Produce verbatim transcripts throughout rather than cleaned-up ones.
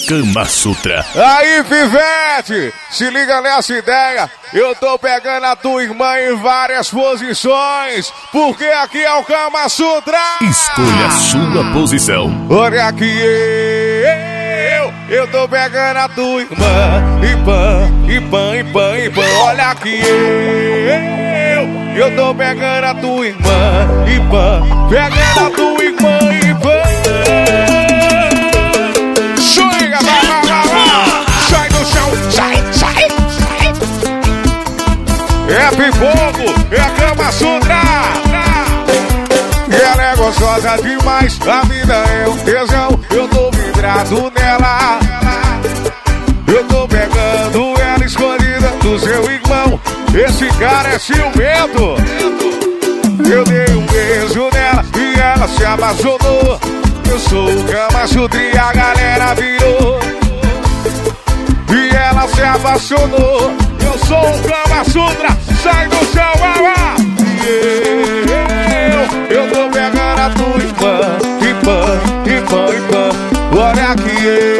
Kama Sutra. Aí, Pivete, se liga nessa ideia. Eu tô pegando a tua irmã em várias posições, porque aqui é o Kama Sutra. Escolha a sua posição. Olha aqui eu, eu tô pegando a tua irmã. E pã, e pã, e pã, e pã. Olha aqui eu, eu tô pegando a tua irmã. E pã, pegando a tua irmã e pã. Chega, vai, vai, vai, vai. Sai do chão, sai, sai, sai. É pipoco, é Kama Sutra. E ela é gostosa demais, a vida é um tesão. Eu tô vidrado nela. Eu tô pegando ela escondida do seu irmão. Esse cara é ciumento. Eu dei um beijo nela e ela se apaixonou. Eu sou o Kama Sutra e a galera virou. E ela se apaixonou. Eu sou o Kama Sutra, sai do chão, vai lá. Eu, eu tô pegando a tua irmã. E pã, e pã, e pã. Olha aqui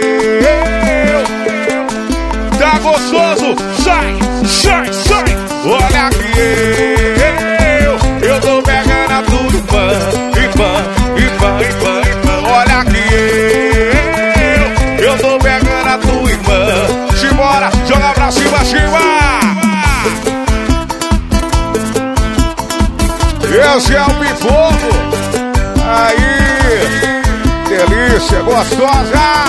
eu. Tá gostoso? Sai, sai, sai. Olha aqui eu. Eu tô pegando a tua irmã. E pã, e pã, e pã, e pã. Olha aqui eu. Eu tô pegando a tua irmã. Simbora, joga pra cima, cima. Esse é o pipoco. Aí, delícia, gostosa.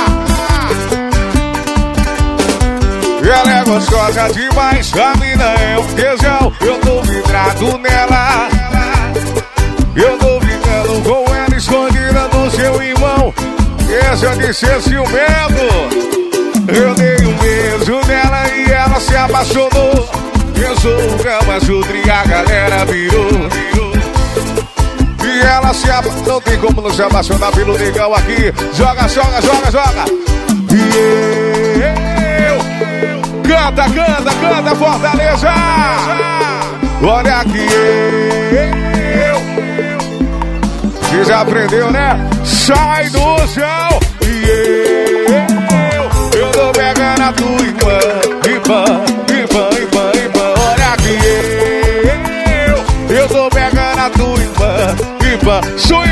Ela é gostosa demais, a mina é um tesão. Eu tô vidrado nela. Eu tô ficando com ela escondida no seu irmão. Esse é de ser ciumento. Eu dei um beijo nela e ela se apaixonou. Eu sou o Kama Sutra e a galera virou. E ela se apaixonou. Não tem como não se apaixonar pelo negão aqui. Joga, joga, joga, joga. E eu. Canta, canta, canta, Fortaleza. Olha aqui eu. Você já aprendeu, né? Sai do chão. E eu. Eu tô pegando a tua irmã. E pã, e pã, e pã, e pã. Olha aqui eu. Eu tô pegando a tua irmã. E pã.